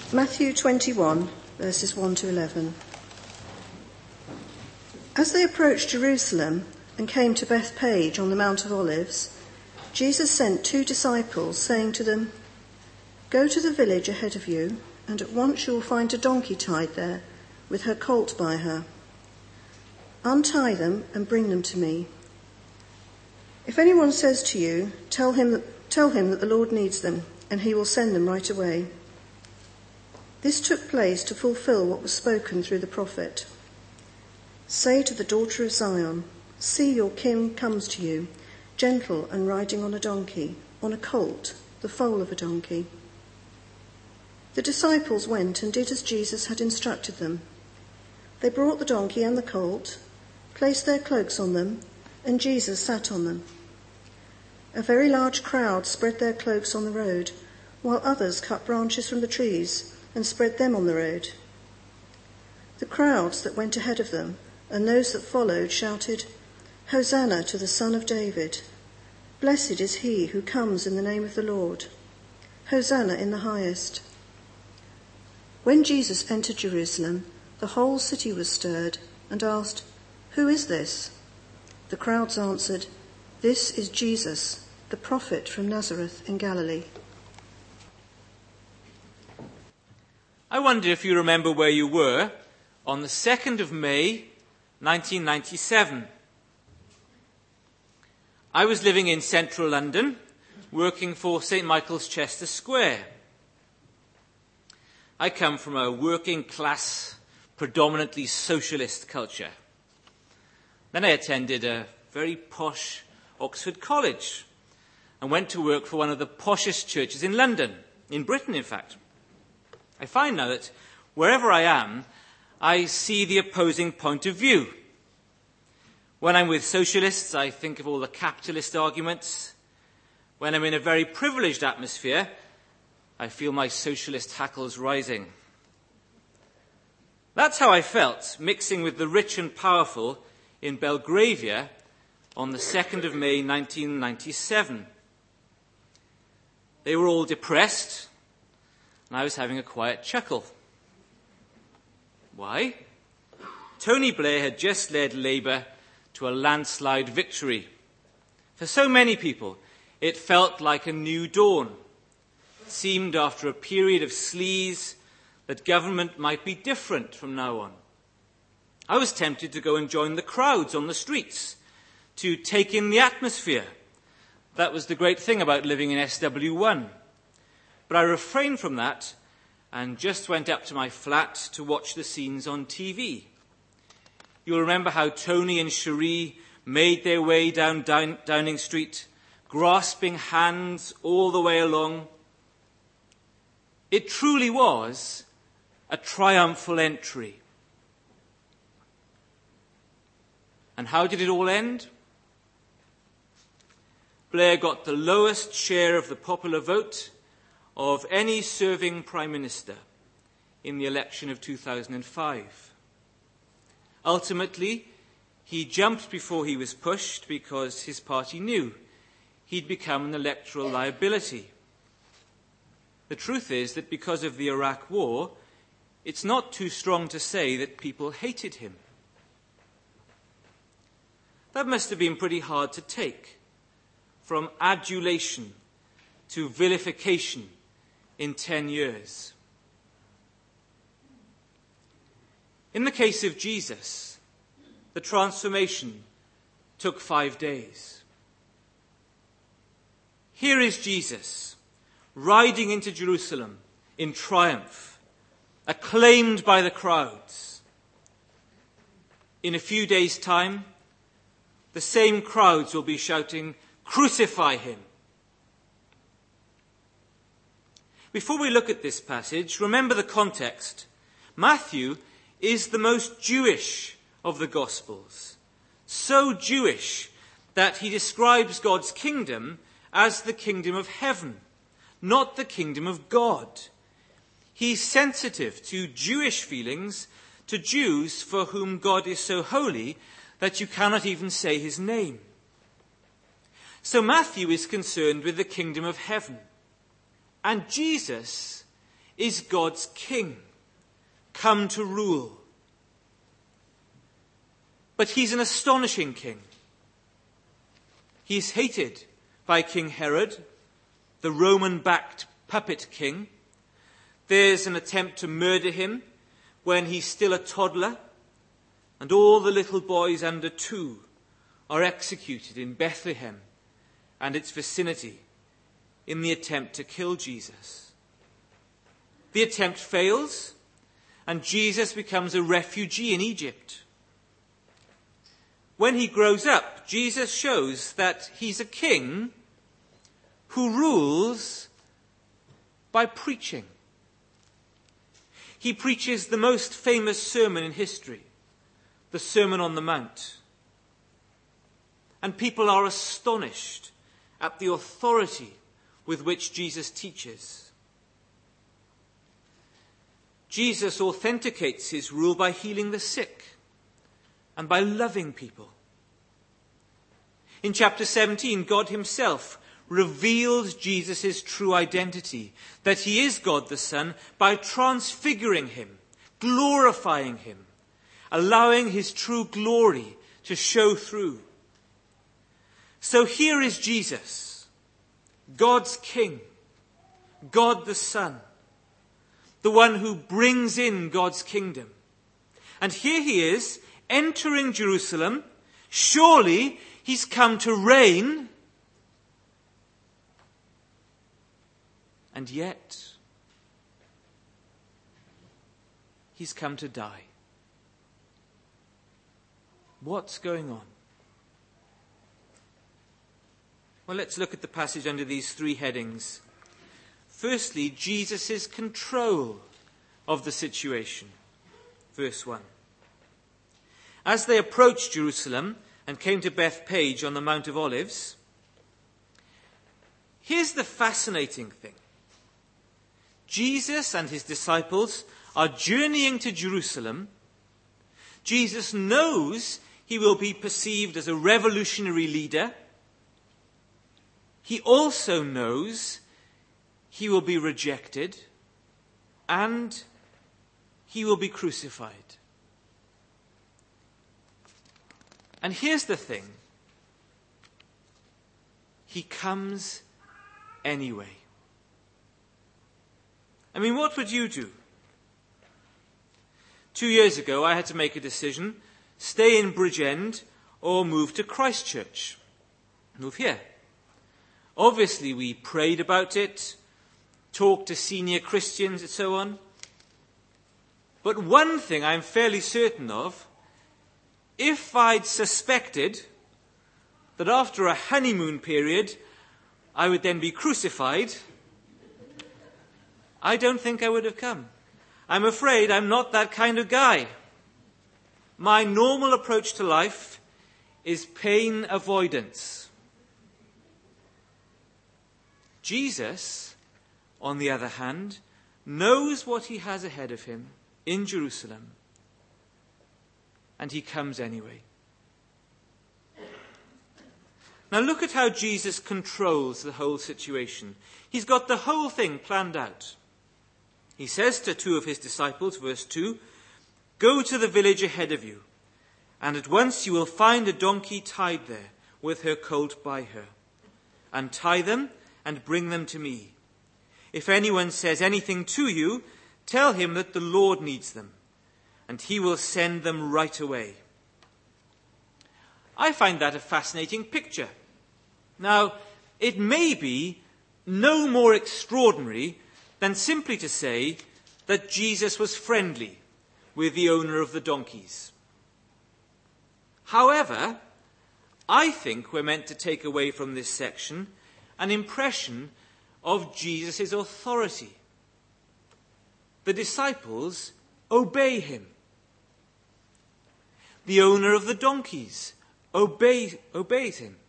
Matthew 21, verses 1 to 11. As they approached Jerusalem and came to Bethphage on the Mount of Olives, Jesus sent 2 disciples, saying to them, "Go to the village ahead of you, and at once you will find a donkey tied there, with her colt by her. Untie them and bring them to me. If anyone says to you, tell him that the Lord needs them, and he will send them right away." This took place to fulfill what was spoken through the prophet. "Say to the daughter of Zion, see, your king comes to you, gentle and riding on a donkey, on a colt, the foal of a donkey." The disciples went and did as Jesus had instructed them. They brought the donkey and the colt, placed their cloaks on them, and Jesus sat on them. A very large crowd spread their cloaks on the road, while others cut branches from the trees and spread them on the road. The crowds that went ahead of them and those that followed shouted, "Hosanna to the Son of David! Blessed is he who comes in the name of the Lord! Hosanna in the highest!" When Jesus entered Jerusalem, the whole city was stirred and asked, "Who is this?" The crowds answered, "This is Jesus, the prophet from Nazareth in Galilee." I wonder if you remember where you were on the 2nd of May, 1997. I was living in central London, working for St. Michael's Chester Square. I come from a working class, predominantly socialist culture. Then I attended a very posh Oxford College and went to work for one of the poshest churches in London, in Britain in fact. I find now that wherever I am, I see the opposing point of view. When I'm with socialists, I think of all the capitalist arguments. When I'm in a very privileged atmosphere, I feel my socialist hackles rising. That's how I felt mixing with the rich and powerful in Belgravia on the 2nd of May 1997. They were all depressed, and I was having a quiet chuckle. Why? Tony Blair had just led Labour to a landslide victory. For so many people, it felt like a new dawn. It seemed after a period of sleaze that government might be different from now on. I was tempted to go and join the crowds on the streets, to take in the atmosphere. That was the great thing about living in SW1. But I refrained from that and just went up to my flat to watch the scenes on TV. You'll remember how Tony and Cherie made their way down Downing Street, grasping hands all the way along. It truly was a triumphal entry. And how did it all end? Blair got the lowest share of the popular vote of any serving Prime Minister in the election of 2005. Ultimately, he jumped before he was pushed because his party knew he'd become an electoral liability. The truth is that because of the Iraq War, it's not too strong to say that people hated him. That must have been pretty hard to take, from adulation to vilification in 10 years. In the case of Jesus, the transformation took 5 days. Here is Jesus, riding into Jerusalem in triumph, acclaimed by the crowds. In a few days' time, the same crowds will be shouting, "Crucify him." Before we look at this passage, remember the context. Matthew is the most Jewish of the Gospels. So Jewish that he describes God's kingdom as the kingdom of heaven, not the kingdom of God. He's sensitive to Jewish feelings, to Jews for whom God is so holy that you cannot even say his name. So Matthew is concerned with the kingdom of heaven. And Jesus is God's king, come to rule. But he's an astonishing king. He's hated by King Herod, the Roman-backed puppet king. There's an attempt to murder him when he's still a toddler, and all the little boys under 2 are executed in Bethlehem and its vicinity in the attempt to kill Jesus. The attempt fails, and Jesus becomes a refugee in Egypt. When he grows up, Jesus shows that he's a king who rules by preaching. He preaches the most famous sermon in history, the Sermon on the Mount. And people are astonished at the authority with which Jesus teaches. Jesus authenticates his rule by healing the sick and by loving people. In chapter 17, God himself revealed Jesus' true identity, that he is God the Son, by transfiguring him, glorifying him, allowing his true glory to show through. So here is Jesus, God's King, God the Son, the one who brings in God's kingdom. And here he is, entering Jerusalem. Surely he's come to reign. And yet, he's come to die. What's going on? Well, let's look at the passage under these 3 headings. Firstly, Jesus' control of the situation. Verse 1. As they approached Jerusalem and came to Bethpage on the Mount of Olives, here's the fascinating thing. Jesus and his disciples are journeying to Jerusalem. Jesus knows he will be perceived as a revolutionary leader. He also knows he will be rejected and he will be crucified. And here's the thing. He comes anyway. I mean, what would you do? 2 years ago, I had to make a decision, stay in Bridgend or move to Christchurch. Move here. Obviously, we prayed about it, talked to senior Christians and so on. But one thing I'm fairly certain of, if I'd suspected that after a honeymoon period I would then be crucified, I don't think I would have come. I'm afraid I'm not that kind of guy. My normal approach to life is pain avoidance. Jesus, on the other hand, knows what he has ahead of him in Jerusalem, and he comes anyway. Now look at how Jesus controls the whole situation. He's got the whole thing planned out. He says to 2 of his disciples, verse 2, "Go to the village ahead of you, and at once you will find a donkey tied there, with her colt by her. Untie them and bring them to me. If anyone says anything to you, tell him that the Lord needs them, and he will send them right away." I find that a fascinating picture. Now, it may be no more extraordinary than simply to say that Jesus was friendly with the owner of the donkeys. However, I think we're meant to take away from this section an impression of Jesus' authority. The disciples obey him. The owner of the donkeys obeys him.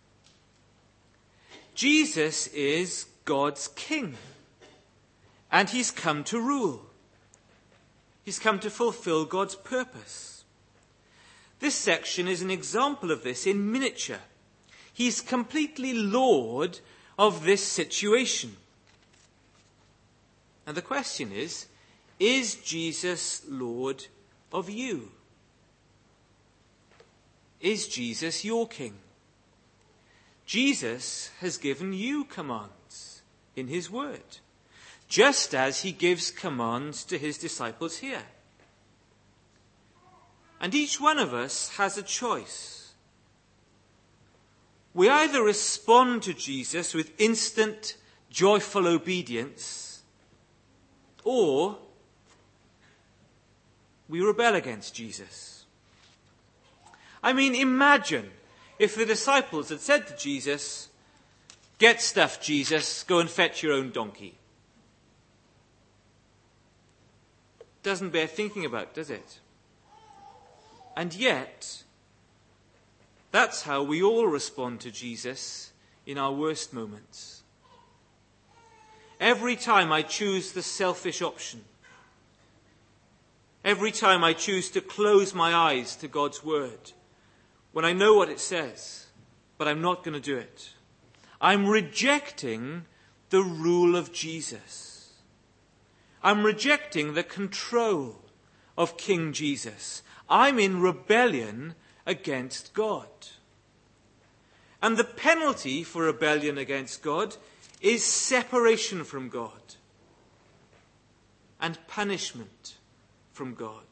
Jesus is God's king, and he's come to rule. He's come to fulfill God's purpose. This section is an example of this in miniature. He's completely Lord of this situation. And the question is Jesus Lord of you? Is Jesus your King? Jesus has given you commands in his word, just as he gives commands to his disciples here. And each one of us has a choice. We either respond to Jesus with instant, joyful obedience, or we rebel against Jesus. I mean, imagine if the disciples had said to Jesus, "Get stuffed, Jesus, go and fetch your own donkey." Doesn't bear thinking about, does it? And yet, that's how we all respond to Jesus in our worst moments. Every time I choose the selfish option, every time I choose to close my eyes to God's word, when I know what it says, but I'm not going to do it, I'm rejecting the rule of Jesus. I'm rejecting the control of King Jesus. I'm in rebellion against God. And the penalty for rebellion against God is separation from God and punishment from God.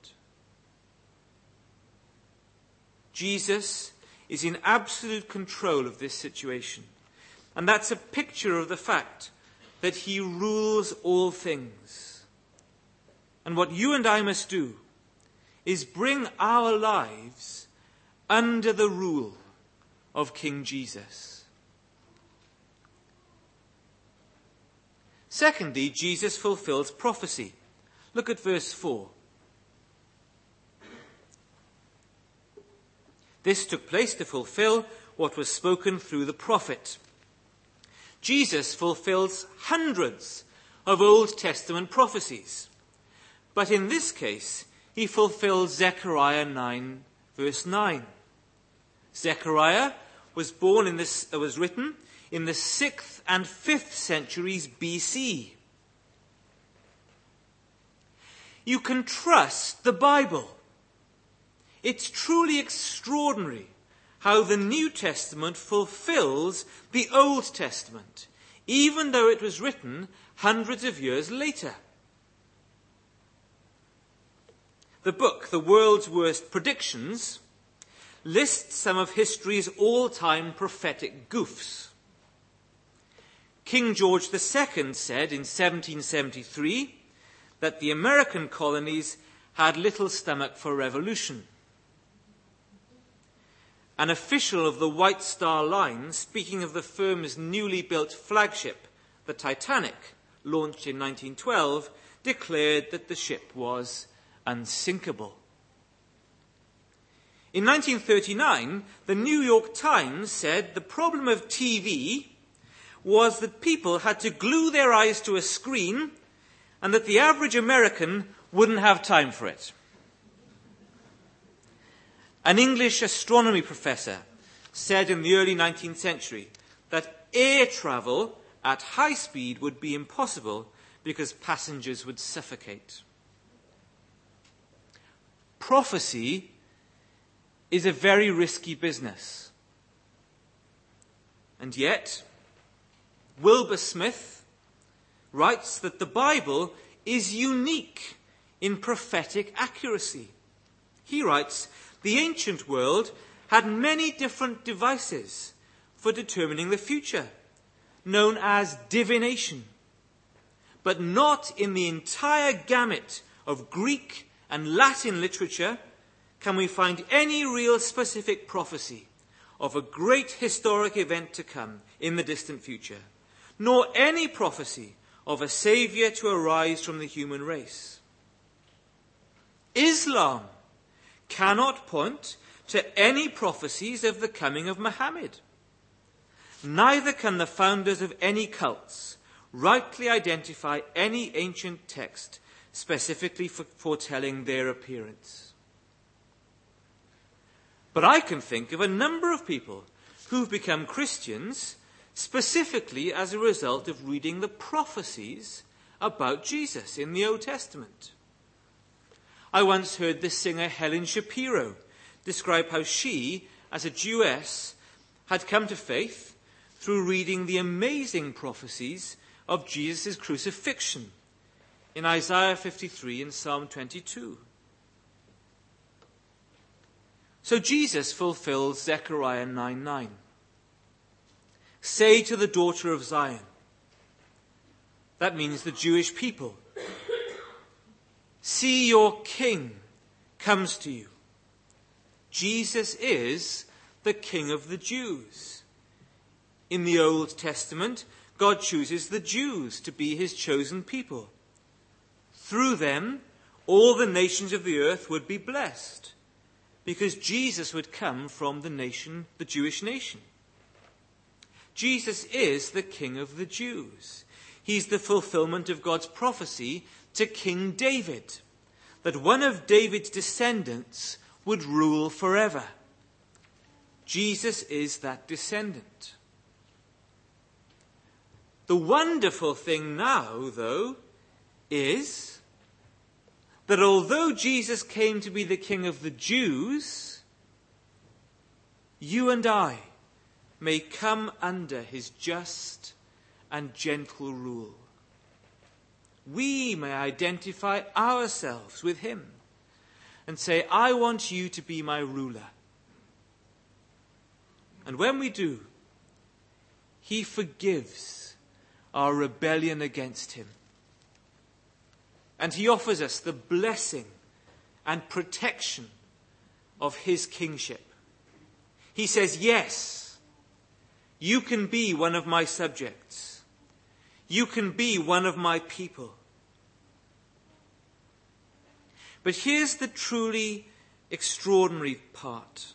Jesus is in absolute control of this situation. And that's a picture of the fact that he rules all things. And what you and I must do is bring our lives under the rule of King Jesus. Secondly, Jesus fulfills prophecy. Look at verse 4. This took place to fulfill what was spoken through the prophet. Jesus fulfills hundreds of Old Testament prophecies. But in this case, he fulfills Zechariah 9, verse 9. Zechariah was written in the 6th and 5th centuries BC. You can trust the Bible. It's truly extraordinary how the New Testament fulfills the Old Testament, even though it was written hundreds of years later. The book, The World's Worst Predictions, lists some of history's all-time prophetic goofs. King George II said in 1773 that the American colonies had little stomach for revolution. An official of the White Star Line, speaking of the firm's newly built flagship, the Titanic, launched in 1912, declared that the ship was unsinkable. In 1939, the New York Times said the problem of TV was that people had to glue their eyes to a screen and that the average American wouldn't have time for it. An English astronomy professor said in the early 19th century that air travel at high speed would be impossible because passengers would suffocate. Prophecy is a very risky business. And yet, Wilbur Smith writes that the Bible is unique in prophetic accuracy. He writes, the ancient world had many different devices for determining the future, known as divination. But not in the entire gamut of Greek and Latin literature can we find any real specific prophecy of a great historic event to come in the distant future, nor any prophecy of a saviour to arise from the human race. Islam cannot point to any prophecies of the coming of Muhammad. Neither can the founders of any cults rightly identify any ancient text specifically foretelling their appearance. But I can think of a number of people who've become Christians specifically as a result of reading the prophecies about Jesus in the Old Testament. I once heard the singer Helen Shapiro describe how she, as a Jewess, had come to faith through reading the amazing prophecies of Jesus' crucifixion in Isaiah 53 and Psalm 22. So Jesus fulfills Zechariah 9:9. Say to the daughter of Zion, that means the Jewish people, see your king comes to you. Jesus is the King of the Jews. In the Old Testament, God chooses the Jews to be his chosen people. Through them, all the nations of the earth would be blessed, because Jesus would come from the Jewish nation. Jesus is the King of the Jews. He's the fulfillment of God's prophecy to King David, that one of David's descendants would rule forever. Jesus is that descendant. The wonderful thing now, though, is that although Jesus came to be the King of the Jews, you and I may come under his just and gentle rule. We may identify ourselves with him and say, I want you to be my ruler. And when we do, he forgives our rebellion against him. And he offers us the blessing and protection of his kingship. He says, yes, you can be one of my subjects. You can be one of my people. But here's the truly extraordinary part.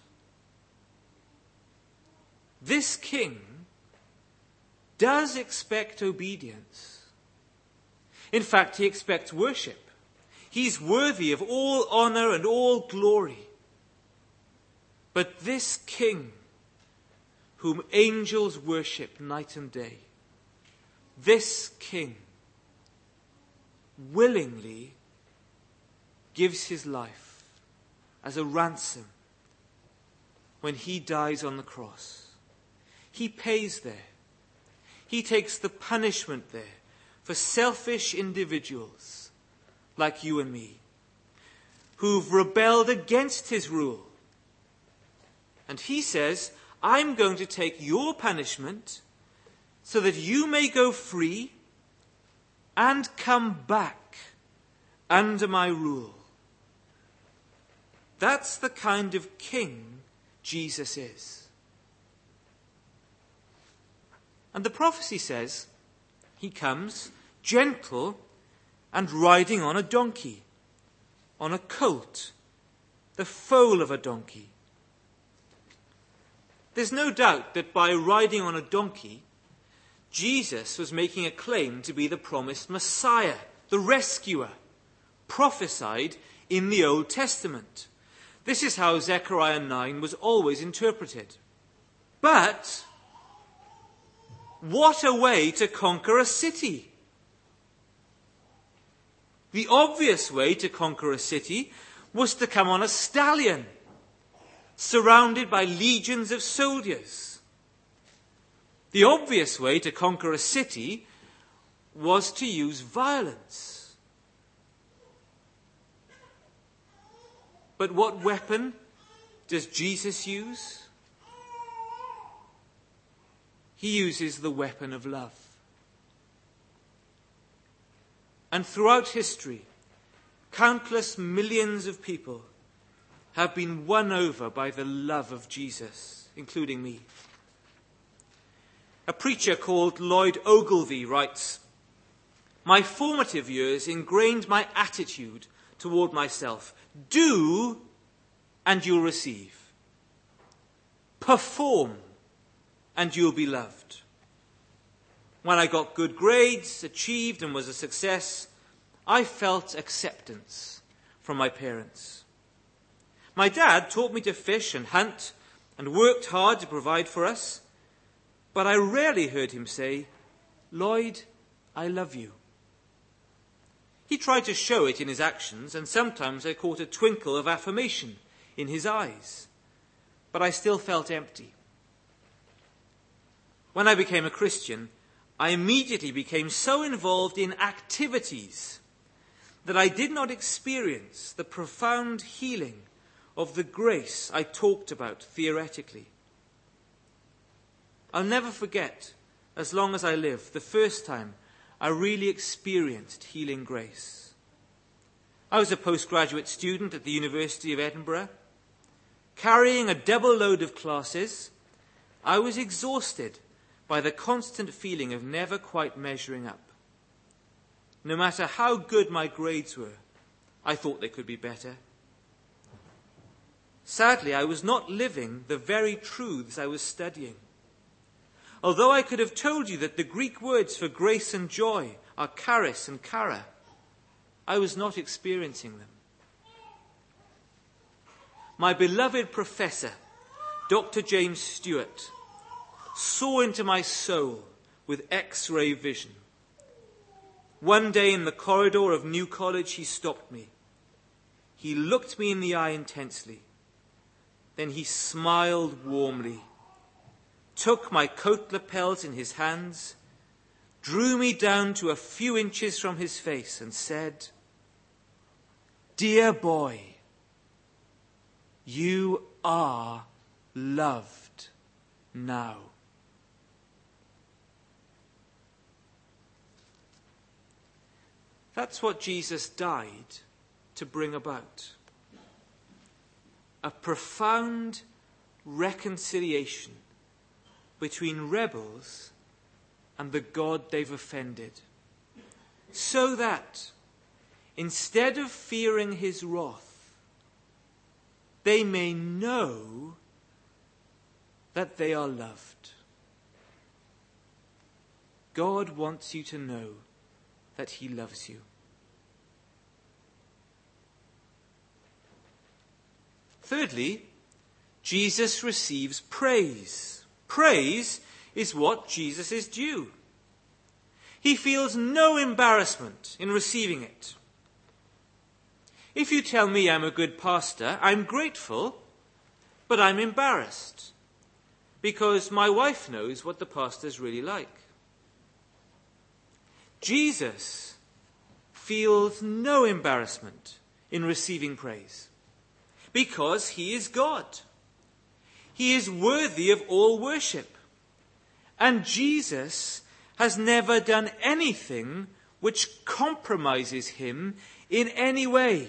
This king does expect obedience. In fact, he expects worship. He's worthy of all honor and all glory. But this king, whom angels worship night and day, this king willingly gives his life as a ransom when he dies on the cross. He pays there. He takes the punishment there for selfish individuals like you and me, who've rebelled against his rule. And he says, I'm going to take your punishment so that you may go free and come back under my rule. That's the kind of king Jesus is. And the prophecy says he comes gentle and riding on a donkey, on a colt, the foal of a donkey. There's no doubt that by riding on a donkey, Jesus was making a claim to be the promised Messiah, the rescuer, prophesied in the Old Testament. This is how Zechariah 9 was always interpreted. But what a way to conquer a city! The obvious way to conquer a city was to come on a stallion, surrounded by legions of soldiers. The obvious way to conquer a city was to use violence. But what weapon does Jesus use? He uses the weapon of love. And throughout history, countless millions of people have been won over by the love of Jesus, including me. A preacher called Lloyd Ogilvie writes, my formative years ingrained my attitude toward myself. Do, and you'll receive. Perform, and you'll be loved. When I got good grades, achieved, and was a success, I felt acceptance from my parents. My dad taught me to fish and hunt and worked hard to provide for us, but I rarely heard him say, Lloyd, I love you. He tried to show it in his actions, and sometimes I caught a twinkle of affirmation in his eyes. But I still felt empty. When I became a Christian, I immediately became so involved in activities that I did not experience the profound healing of the grace I talked about theoretically. I'll never forget, as long as I live, the first time I really experienced healing grace. I was a postgraduate student at the University of Edinburgh. Carrying a double load of classes, I was exhausted by the constant feeling of never quite measuring up. No matter how good my grades were, I thought they could be better. Sadly, I was not living the very truths I was studying. Although I could have told you that the Greek words for grace and joy are charis and chara, I was not experiencing them. My beloved professor, Dr. James Stewart, saw into my soul with X-ray vision. One day in the corridor of New College, he stopped me. He looked me in the eye intensely. Then he smiled warmly, took my coat lapels in his hands, drew me down to a few inches from his face and said, "Dear boy, you are loved now." That's what Jesus died to bring about. A profound reconciliation between rebels and the God they've offended. So that, instead of fearing his wrath, they may know that they are loved. God wants you to know that he loves you. Thirdly, Jesus receives praise. Praise is what Jesus is due. He feels no embarrassment in receiving it. If you tell me I'm a good pastor, I'm grateful, but I'm embarrassed because my wife knows what the pastor's really like. Jesus feels no embarrassment in receiving praise because he is God. He is worthy of all worship. And Jesus has never done anything which compromises him in any way.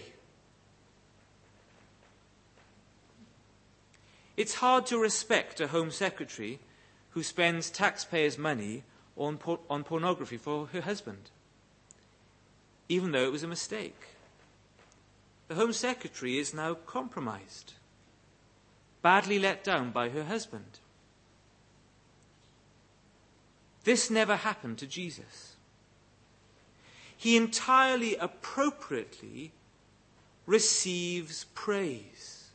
It's hard to respect a Home Secretary who spends taxpayers' money on pornography for her husband, even though it was a mistake. The Home Secretary is now compromised, badly let down by her husband. This never happened to Jesus. He entirely appropriately receives praise.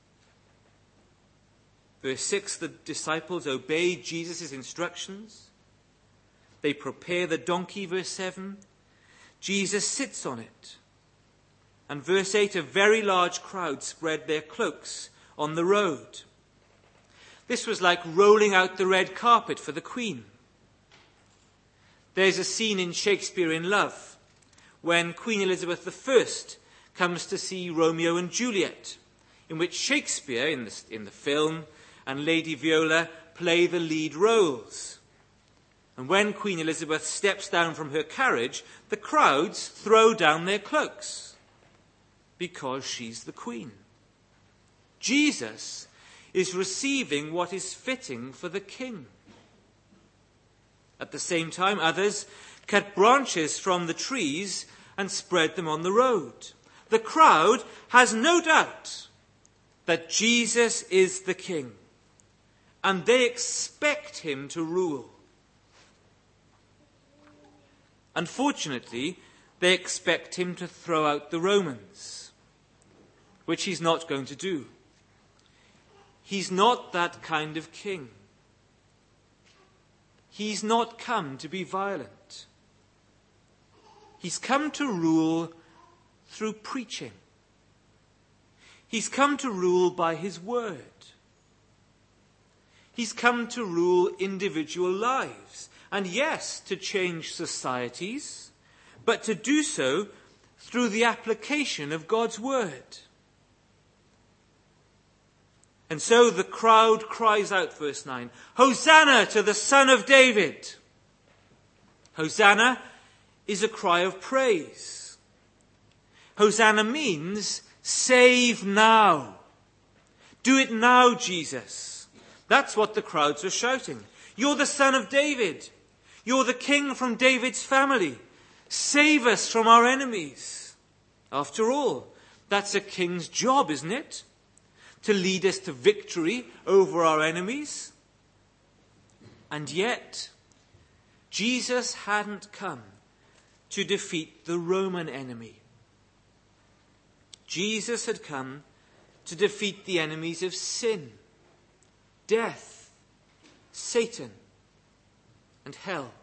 Verse 6, the disciples obey Jesus' instructions. They prepare the donkey, verse 7. Jesus sits on it. And verse 8, a very large crowd spread their cloaks on the road. This was like rolling out the red carpet for the Queen. There's a scene in Shakespeare in Love when Queen Elizabeth I comes to see Romeo and Juliet, in which Shakespeare, in the film, and Lady Viola play the lead roles. And when Queen Elizabeth steps down from her carriage, the crowds throw down their cloaks because she's the Queen. Jesus is receiving what is fitting for the King. At the same time, others cut branches from the trees and spread them on the road. The crowd has no doubt that Jesus is the King, and they expect him to rule. Unfortunately, they expect him to throw out the Romans, which he's not going to do. He's not that kind of king. He's not come to be violent. He's come to rule through preaching. He's come to rule by his word. He's come to rule individual lives, and yes, to change societies, but to do so through the application of God's word. And so the crowd cries out, verse 9, "Hosanna to the Son of David!" Hosanna is a cry of praise. Hosanna means save now. Do it now, Jesus. That's what the crowds were shouting. You're the Son of David. You're the King from David's family. Save us from our enemies. After all, that's a king's job, isn't it? To lead us to victory over our enemies. And yet, Jesus hadn't come to defeat the Roman enemy. Jesus had come to defeat the enemies of sin, death, Satan, and hell.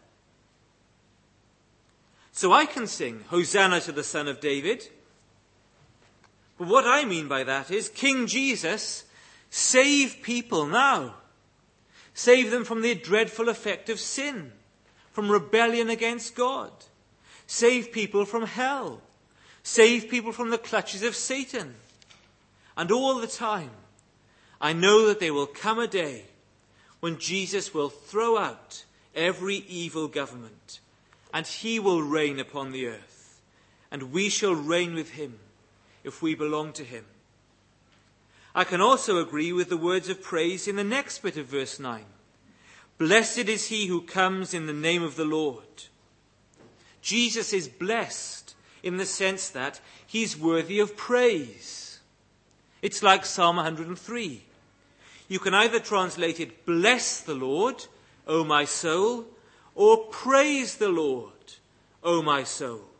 So I can sing, "Hosanna to the Son of David." But what I mean by that is, King Jesus, save people now. Save them from the dreadful effect of sin, from rebellion against God. Save people from hell. Save people from the clutches of Satan. And all the time, I know that there will come a day when Jesus will throw out every evil government, and he will reign upon the earth, and we shall reign with him if we belong to him. I can also agree with the words of praise in the next bit of verse 9. "Blessed is he who comes in the name of the Lord." Jesus is blessed in the sense that he's worthy of praise. It's like Psalm 103. You can either translate it, "Bless the Lord, O my soul," or "Praise the Lord, O my soul."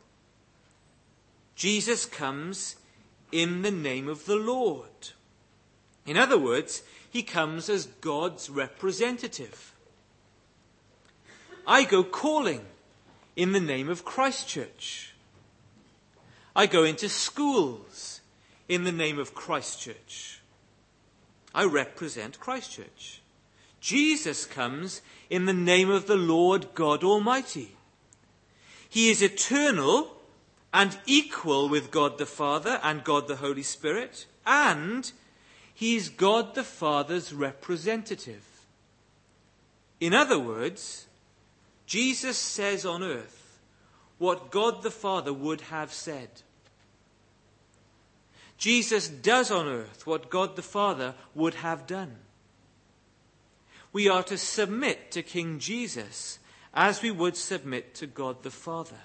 Jesus comes in the name of the Lord. In other words, he comes as God's representative. I go calling in the name of Christchurch. I go into schools in the name of Christchurch. I represent Christchurch. Jesus comes in the name of the Lord God Almighty. He is eternal and equal with God the Father and God the Holy Spirit, and he is God the Father's representative. In other words, Jesus says on earth what God the Father would have said. Jesus does on earth what God the Father would have done. We are to submit to King Jesus as we would submit to God the Father.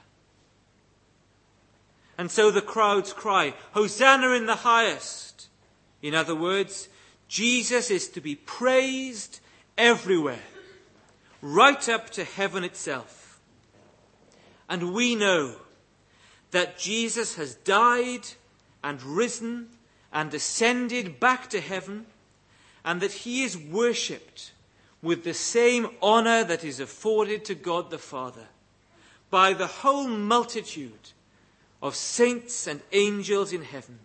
And so the crowds cry, "Hosanna in the highest." In other words, Jesus is to be praised everywhere, right up to heaven itself. And we know that Jesus has died and risen and ascended back to heaven, and that he is worshipped with the same honor that is afforded to God the Father by the whole multitude of saints and angels in heaven.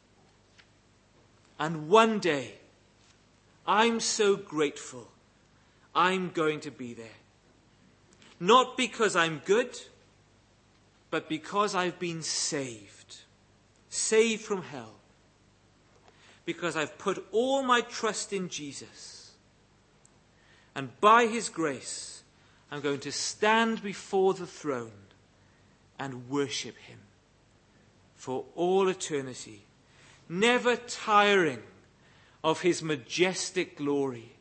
And one day, I'm so grateful, I'm going to be there. Not because I'm good, but because I've been saved. Saved from hell. Because I've put all my trust in Jesus. And by his grace, I'm going to stand before the throne and worship him for all eternity, never tiring of his majestic glory.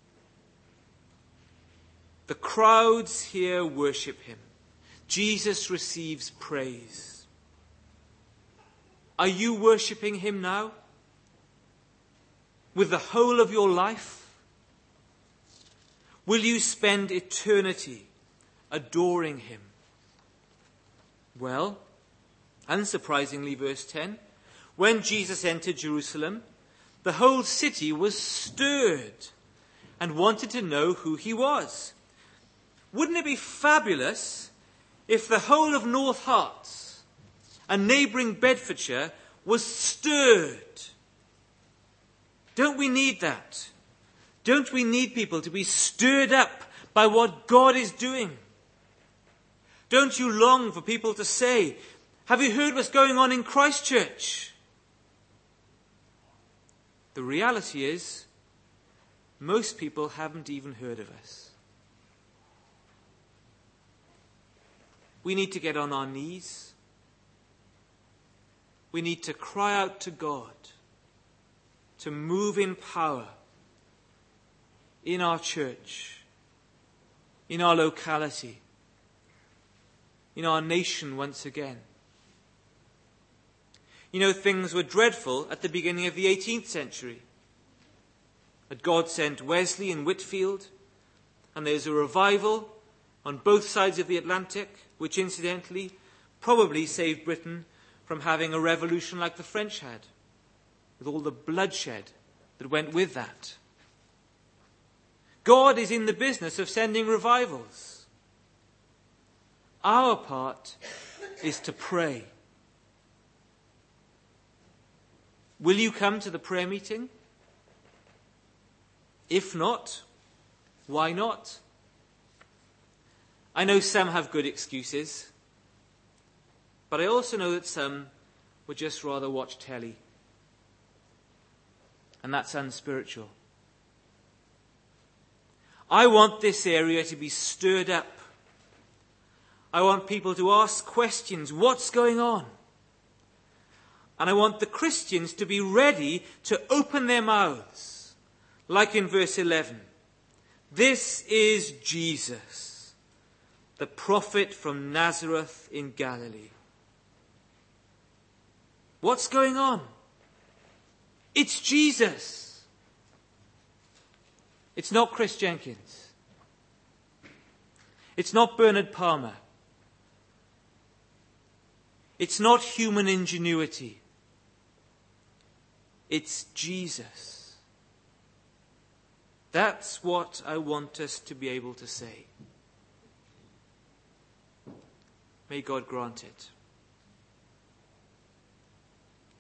The crowds here worship him. Jesus receives praise. Are you worshipping him now? With the whole of your life? Will you spend eternity adoring him? Well, unsurprisingly, verse 10, when Jesus entered Jerusalem, the whole city was stirred and wanted to know who he was. Wouldn't it be fabulous if the whole of North Herts and neighbouring Bedfordshire was stirred. Don't we need that? Don't we need people to be stirred up by what God is doing? Don't you long for people to say, have you heard what's going on in Christchurch? The reality is, most people haven't even heard of us. We need to get on our knees. We need to cry out to God to move in power in our church, in our locality, in our nation once again. You know, things were dreadful at the beginning of the 18th century. That God sent Wesley in Whitfield, and there's a revival on both sides of the Atlantic, which incidentally probably saved Britain from having a revolution like the French had, with all the bloodshed that went with that. God is in the business of sending revivals. Our part is to pray. Will you come to the prayer meeting? If not, why not? I know some have good excuses, but I also know that some would just rather watch telly. And that's unspiritual. I want this area to be stirred up. I want people to ask questions. What's going on? And I want the Christians to be ready to open their mouths. Like in verse 11. This is Jesus, the prophet from Nazareth in Galilee. What's going on? It's Jesus. It's not Chris Jenkins. It's not Bernard Palmer. It's not human ingenuity. It's Jesus. That's what I want us to be able to say. May God grant it.